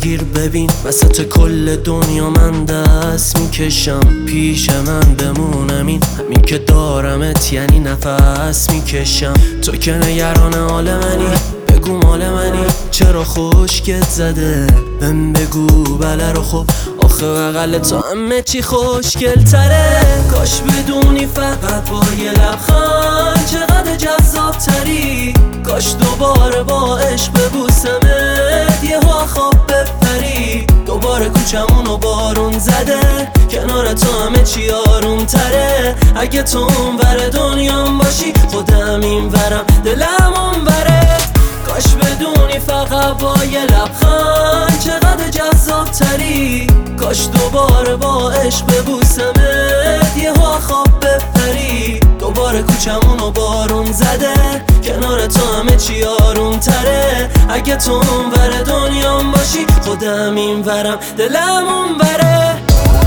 بگیر ببین وسط کل دنیا من دست میکشم، پیش من بمونم همین که دارمت یعنی نفس میکشم. تو که نگران حال منی، بگو مال منی، چرا خوشگت زده بهم بگو بله رو. خب آخه بغل تو همه چی خوشگل تره. کاش بدونی فقط با یه لبخند چقدر جذاب تری. کاش دوباره با عشق ببوسمت یهو خواب بپری. دوباره کوچمونو بارون زده، کنار تو همه چی آروم تره. اگه تو اونور دنیام باشی خودم اینورم دلم اونوره. کاش بدونی فقط با یه لبخند چقدر جذاب تری. کاش دوباره با عشق ببوسمت یهو خواب بپری. دوباره کوچمونو بارون زده، کنار تو همه چی آروم تره. اگه تو اونور دنیام باشی خودم اینورم دلم اونوره.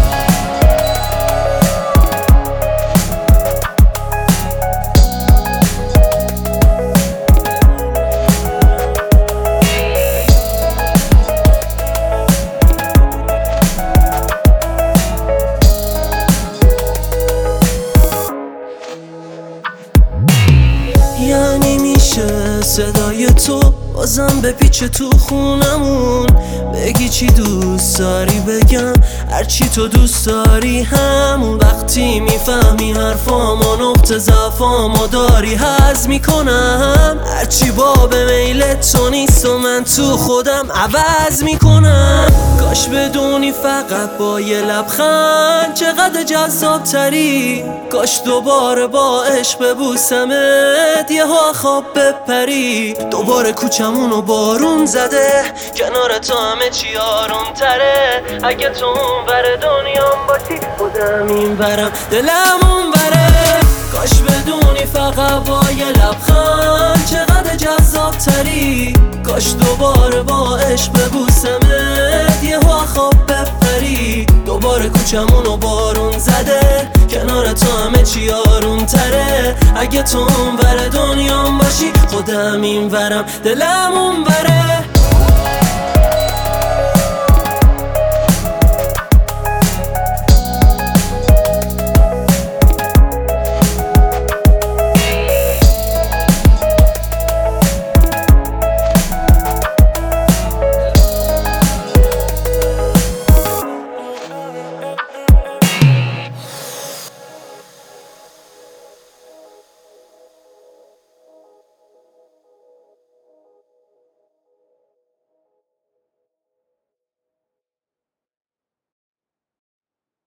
یعنی میشه صدای تو بازم بپیچه تو خونمون، بگی چی دوست داری بگم هرچی تو دوست داری همون. وقتی میفهمی حرفامو نقطه ضعفامو داری حذف میکنم. هرچی باب میل تو نیست و من تو خودم عوض میکنم. کاش بدونی فقط با یه لبخند چقدر جذاب تری. کاش دوباره با عشق ببوسمت یهو خواب بپری. دوباره کوچمونو بارون زده، کنار تو همه چی آروم تره. اگه تو اونور دنیام باشی خودم اینورم دلم اونوره. کاش بدونی فقط با یه لبخند چقدر جذاب تری. کاش دوباره با عشق ببوسمت یهو خواب بپری. دوباره کوچمونو بارون زده، کنار تو همه چی آروم تره. اگه تو اونور دنیام باشی خودم اینورم دلم اونوره.